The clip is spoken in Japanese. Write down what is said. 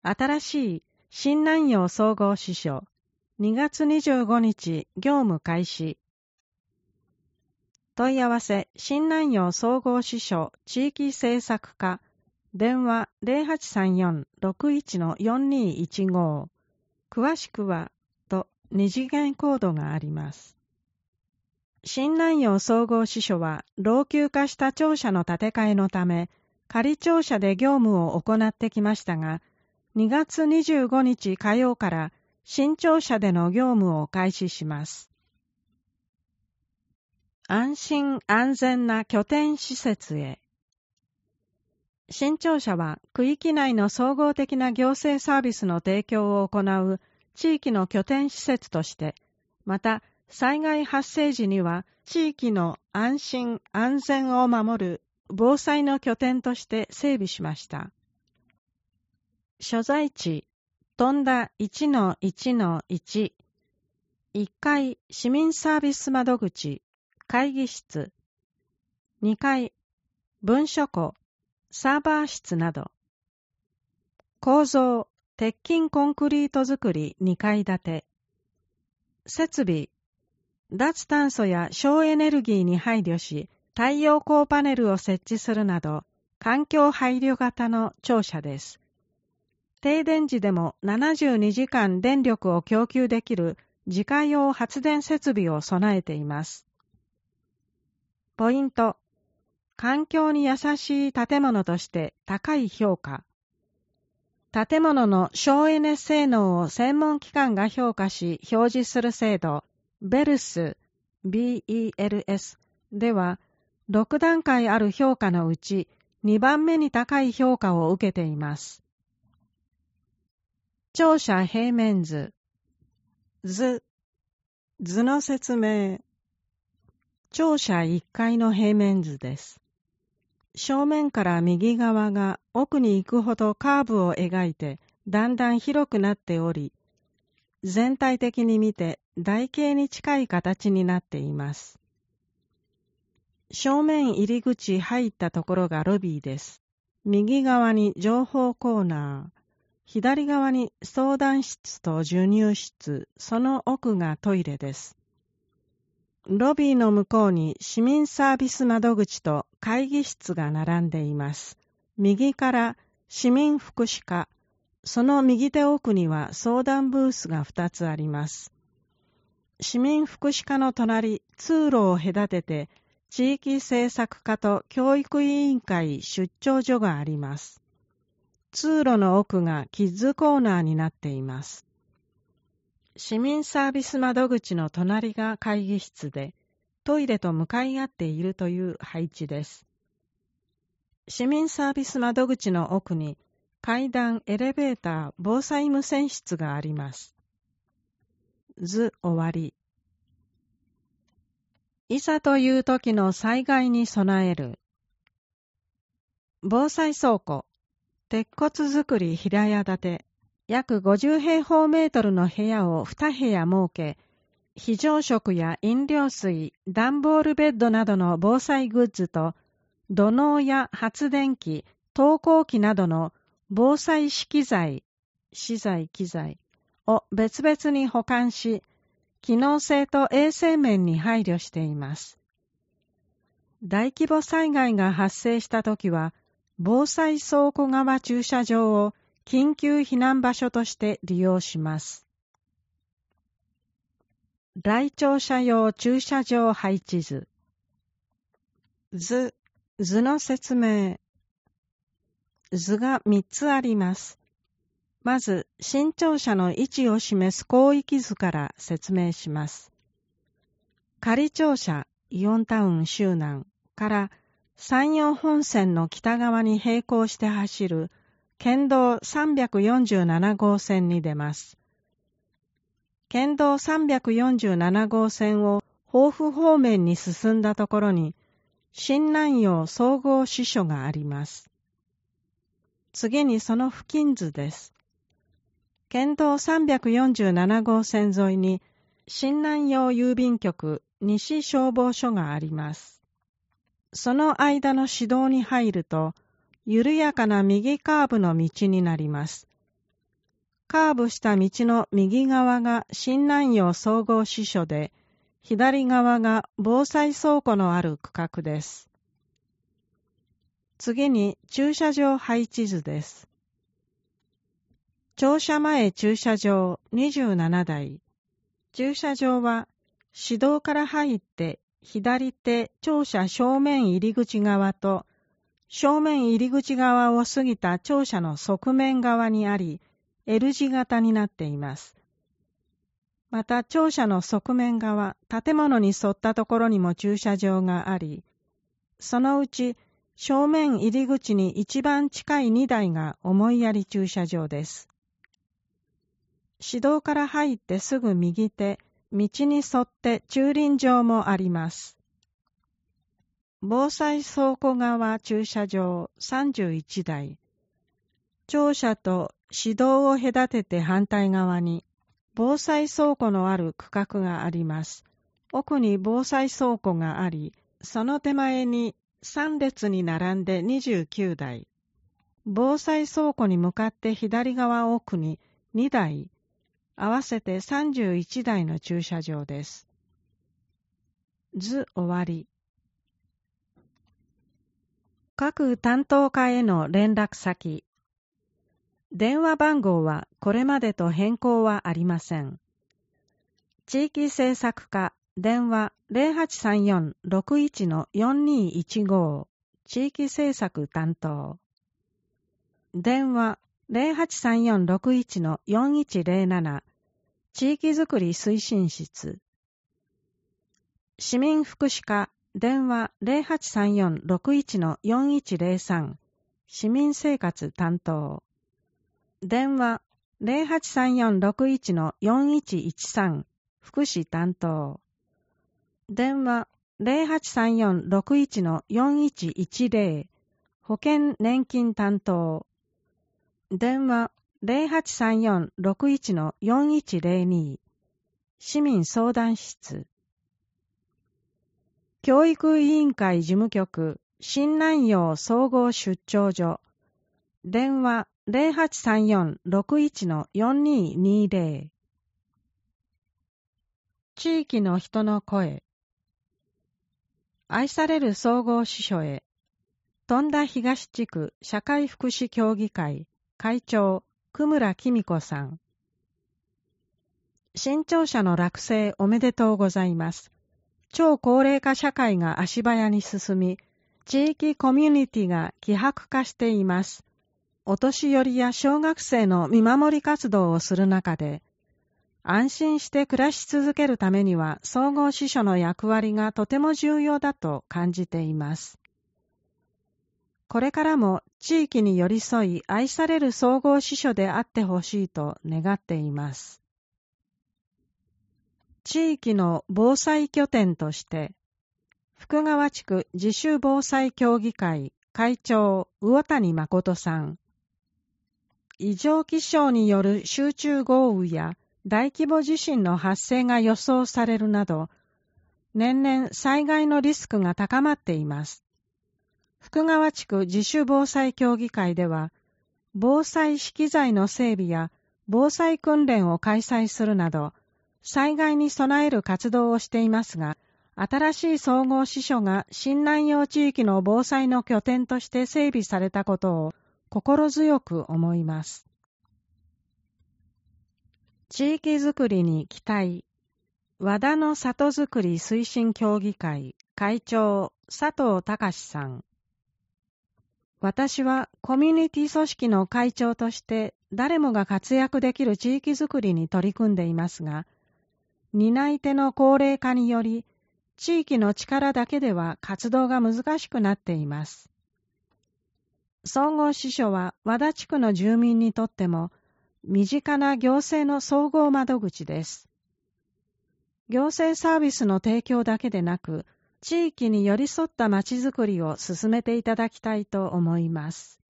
新しい新南陽総合支所2月25日業務開始。問い合わせ新南陽総合支所地域政策課電話 0834-61-4215 詳しくはと二次元コードがあります。新南陽総合支所は老朽化した庁舎の建て替えのため仮庁舎で業務を行ってきましたが、2月25日火曜から新庁舎での業務を開始します。安心安全な拠点施設へ。新庁舎は区域内の総合的な行政サービスの提供を行う地域の拠点施設として、また災害発生時には地域の安心安全を守る防災の拠点として整備しました。所在地、富田 1-1-1、1階市民サービス窓口、会議室、2階文書庫、サーバー室など、構造、鉄筋コンクリート造り2階建て、設備、脱炭素や省エネルギーに配慮し、太陽光パネルを設置するなど、環境配慮型の庁舎です。停電時でも72時間電力を供給できる自家用発電設備を備えています。ポイント。環境に優しい建物として高い評価。建物の省エネ性能を専門機関が評価し表示する制度、BELS では、6段階ある評価のうち2番目に高い評価を受けています。庁舎平面図。図の説明。庁舎1階の平面図です。正面から右側が奥に行くほどカーブを描いてだんだん広くなっており、全体的に見て台形に近い形になっています。正面入り口入ったところがロビーです。右側に情報コーナー。左側に相談室と授乳室、その奥がトイレです。ロビーの向こうに市民サービス窓口と会議室が並んでいます。右から市民福祉課、その右手奥には相談ブースが2つあります。市民福祉課の隣、通路を隔てて地域政策課と教育委員会出張所があります。通路の奥がキッズコーナーになっています。市民サービス窓口の隣が会議室で、トイレと向かい合っているという配置です。市民サービス窓口の奥に階段、エレベーター、防災無線室があります。図終わり。いざという時の災害に備える。防災倉庫。鉄骨造り平屋建て、約50平方メートルの部屋を2部屋設け、非常食や飲料水、段ボールベッドなどの防災グッズと、土のうや発電機、投光器などの防災資材を別々に保管し、機能性と衛生面に配慮しています。大規模災害が発生したときは、防災倉庫側駐車場を緊急避難場所として利用します。来庁者用駐車場配置図。図の説明。図が3つあります。まず、新庁舎の位置を示す広域図から説明します。仮庁舎イオンタウン周南から山陽本線の北側に並行して走る県道347号線に出ます。県道347号線を防府方面に進んだところに新南陽総合支所があります。次にその付近図です。県道347号線沿いに新南陽郵便局西消防署があります。その間の市道に入ると、緩やかな右カーブの道になります。 カーブした道の右側が新南陽総合支所で、左側が防災倉庫のある区画です。次に駐車場配置図です。庁舎前駐車場27台。駐車場は市道から入って左手庁舎正面入り口側と正面入り口側を過ぎた庁舎の側面側にあり、L 字型になっています。また庁舎の側面側、建物に沿ったところにも駐車場があり、そのうち正面入り口に一番近い2台が思いやり駐車場です。市道から入ってすぐ右手、道に沿って駐輪場もあります。防災倉庫側駐車場31台。庁舎と市道を隔てて反対側に防災倉庫のある区画があります。奥に防災倉庫があり、その手前に3列に並んで29台。防災倉庫に向かって左側奥に2台。合わせて31台の駐車場です。図終わり。各担当課への連絡先。電話番号はこれまでと変更はありません。地域政策課電話 0834-61-4215 地域政策担当。電話 0834-61-4107 地域づくり推進室。市民福祉課電話 0834-61-4103 市民生活担当。電話 0834-61-4113 福祉担当。電話 0834-61-4110 保険年金担当。電話 0834-61-4102 市民相談室。教育委員会事務局新南陽総合出張所電話 0834-61-4220 地域の人の声。愛される総合支所へ富田東地区社会福祉協議会会長久村紀美子さん。新庁舎の落成おめでとうございます。超高齢化社会が足早に進み、地域コミュニティが希薄化しています。お年寄りや小学生の見守り活動をする中で、安心して暮らし続けるためには総合支所の役割がとても重要だと感じています。これからも地域に寄り添い愛される総合支所であってほしいと願っています。地域の防災拠点として、福川地区自主防災協議会会長魚谷誠さん。異常気象による集中豪雨や大規模地震の発生が予想されるなど、年々災害のリスクが高まっています。福川地区自主防災協議会では、防災資機材の整備や防災訓練を開催するなど、災害に備える活動をしていますが、新しい総合支所が新南陽地域の防災の拠点として整備されたことを心強く思います。地域づくりに期待。和田の里づくり推進協議会会長佐藤隆さん。私はコミュニティ組織の会長として誰もが活躍できる地域づくりに取り組んでいますが、担い手の高齢化により、地域の力だけでは活動が難しくなっています。総合支所は和田地区の住民にとっても身近な行政の総合窓口です。行政サービスの提供だけでなく、地域に寄り添ったまちづくりを進めていただきたいと思います。